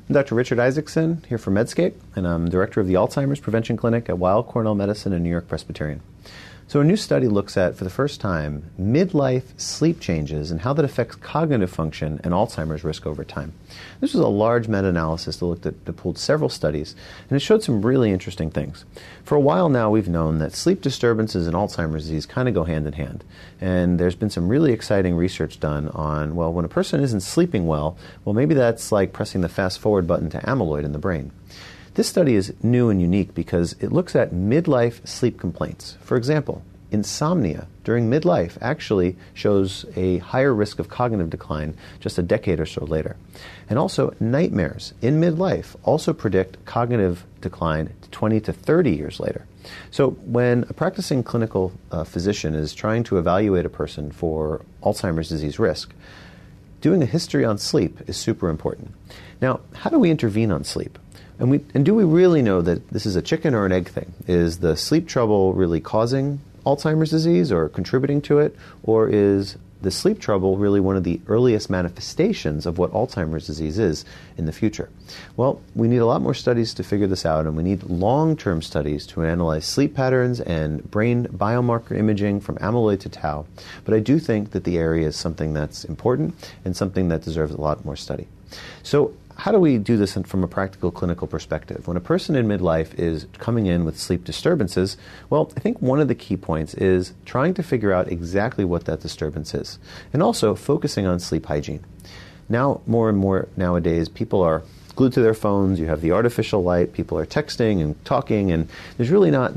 I'm Dr. Richard Isaacson, here for Medscape, and I'm Director of the Alzheimer's Prevention Clinic at Weill Cornell Medicine and New York Presbyterian. So a new study looks at, for the first time, midlife sleep changes and how that affects cognitive function and Alzheimer's risk over time. This was a large meta-analysis that pulled several studies, and it showed some really interesting things. For a while now, we've known that sleep disturbances and Alzheimer's disease kind of go hand in hand. And there's been some really exciting research done on, well, when a person isn't sleeping well, maybe that's like pressing the fast-forward button to amyloid in the brain. This study is new and unique because it looks at midlife sleep complaints. For example, insomnia during midlife actually shows a higher risk of cognitive decline just a decade or so later. And also, nightmares in midlife also predict cognitive decline 20 to 30 years later. So when a practicing clinical physician is trying to evaluate a person for Alzheimer's disease risk, doing a history on sleep is super important. Now, how do we intervene on sleep? And do we really know that this is a chicken or an egg thing? Is the sleep trouble really causing Alzheimer's disease or contributing to it? Or is the sleep trouble really one of the earliest manifestations of what Alzheimer's disease is in the future? Well, we need a lot more studies to figure this out, and we need long-term studies to analyze sleep patterns and brain biomarker imaging from amyloid to tau. But I do think that the area is something that's important and something that deserves a lot more study. So how do we do this from a practical clinical perspective? When a person in midlife is coming in with sleep disturbances, well, I think one of the key points is trying to figure out exactly what that disturbance is, and also focusing on sleep hygiene. Now, more and more nowadays, people are glued to their phones. You have the artificial light. People are texting and talking, and there's really not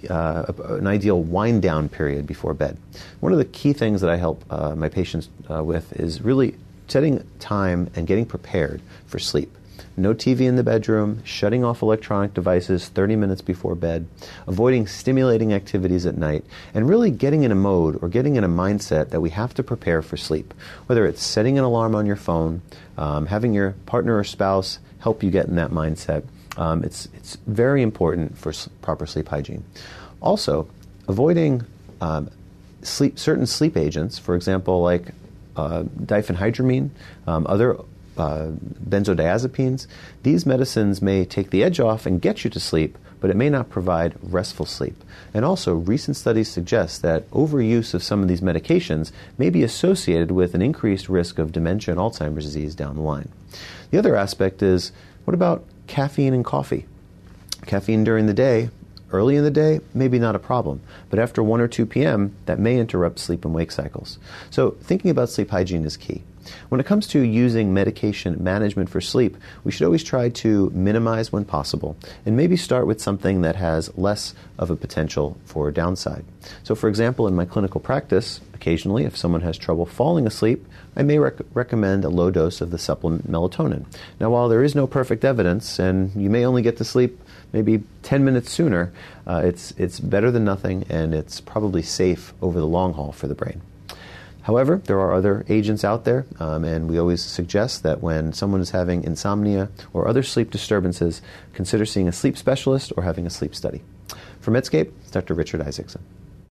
an ideal wind-down period before bed. One of the key things that I help my patients with is really setting time and getting prepared for sleep. No TV in the bedroom, shutting off electronic devices 30 minutes before bed, avoiding stimulating activities at night, and really getting in a mode or getting in a mindset that we have to prepare for sleep. Whether it's setting an alarm on your phone, having your partner or spouse help you get in that mindset, it's very important for proper sleep hygiene. Also, avoiding certain sleep agents, for example, like diphenhydramine, other benzodiazepines. These medicines may take the edge off and get you to sleep, but it may not provide restful sleep. And also, recent studies suggest that overuse of some of these medications may be associated with an increased risk of dementia and Alzheimer's disease down the line. The other aspect is, what about caffeine and coffee? Caffeine during the day, early in the day, maybe not a problem, but after 1 or 2 p.m., that may interrupt sleep and wake cycles. So thinking about sleep hygiene is key. When it comes to using medication management for sleep, we should always try to minimize when possible, and maybe start with something that has less of a potential for downside. So for example, in my clinical practice, occasionally, if someone has trouble falling asleep, I may recommend a low dose of the supplement melatonin. Now, while there is no perfect evidence, and you may only get to sleep maybe 10 minutes sooner, it's better than nothing, and it's probably safe over the long haul for the brain. However, there are other agents out there, and we always suggest that when someone is having insomnia or other sleep disturbances, consider seeing a sleep specialist or having a sleep study. For Medscape, it's Dr. Richard Isaacson.